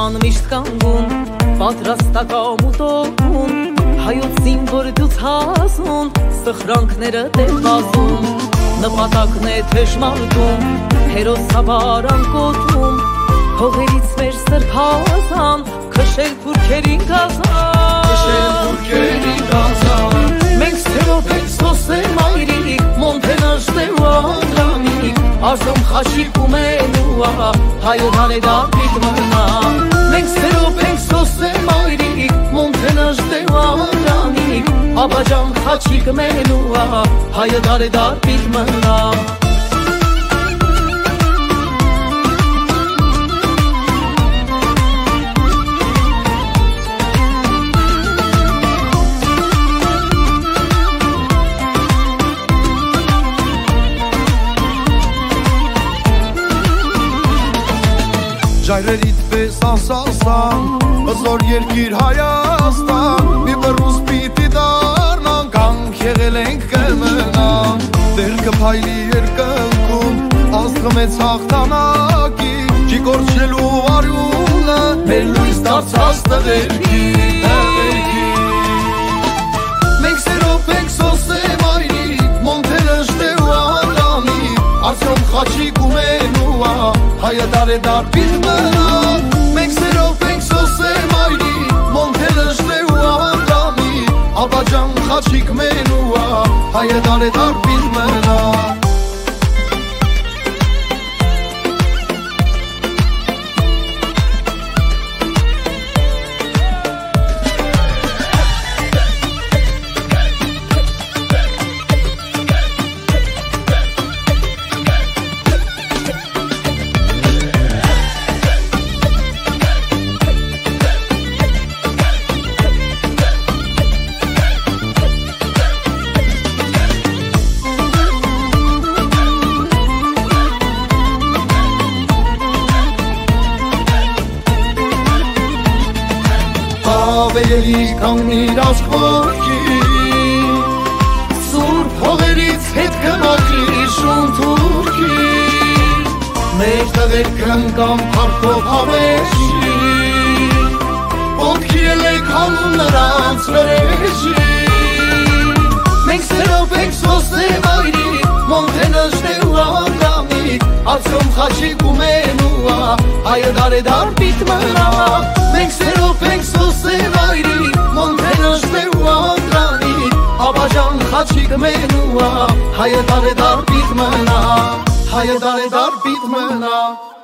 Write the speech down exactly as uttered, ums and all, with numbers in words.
Նման միշտ կանգուն, պատրաստակամ ու տոկուն, հայոց զինվոր դուց հասուն, սխրանքները դեմ բազում, նպատակն է թեժմարդում, հերոսաբար անկոթում, հողերից մեր սրբազան, քշել փուրքերին գազան, քշել փուրքերին գազան, մենք սերով ենք սոսել մայրիկ, մոնթենաշտե ու անդրանիկ, Արսում խաչիկ ու մենուա, հայոց անեդար պիտ մնա, մենք սերով ենք սոսել մայրիկ, մոնթենաշտե ու անդրանիկ, աբաջամ խաչիկ մենուա, հայոց անեդար պիտ մնա Ժայրերիդ պես անսասան, հզոր երկիր Հայաստան, մի բռուս պիտի դառնան, կանք եղել ենք կմնան, դեր կփայլի երկնքում, աստղը մեծ հաղթանակի, չի կորչելու արյունը, մեր լույս դարձած տղերքի, տղերքի Մենք սերով ենք սոսեմ այրիկ, մոնթերը ժտե ու անդամիկ, Արցրոմ խաչիկ ու մենուա, հայը դար է դար պիտ մնա, մենք սերով ենք սոսեմ այրիկ, մոնթերը ժտե ու անդամիկ, աբաջան խաչիկ մենուա, հայը դար է դար պիտ մնա Ավելի կանգնիր ասկորքի, սուրբ հողերից հետ կմաքրիր շունթուրքի, մեր տղերքն կամ փառքով հավեշի, ոտքի ելեք հանուն նրանց վերեջի, մենք սերով ենք սոսնեմ այրիկ, մոնթենը ժտե ու անդամիկ, Արցրոմ խաչիկ ու մենուա, հայը դար է դար պիտ մնա, մենք սերով ենք սոսնեմ այրիկ, մոնթենը ժտե ու անդրանիկ, աբաջան խաչիկ մենուա, հայը դար է դար պիտ մնա, հայը դար է դար պիտ մնա